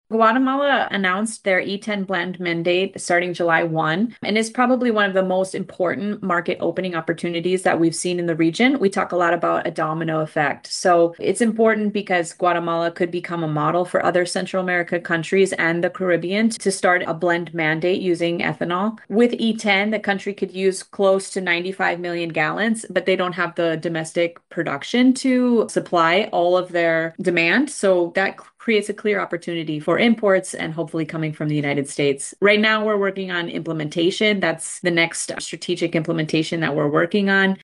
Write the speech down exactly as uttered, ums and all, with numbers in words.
Guatemala announced their E ten blend mandate starting July first, and is probably one of the most important market opening opportunities that we've seen in the region. We talk a lot about a domino effect. So it's important because Guatemala could become a model for other Central America countries and the Caribbean to start a blend mandate using ethanol. With E ten, the country could use close to ninety-five million gallons, but they don't have the domestic production to supply all of their demand. So that creates a clear opportunity for imports and hopefully coming from the United States. Right now, we're working on implementation. That's the next strategic implementation that we're working on.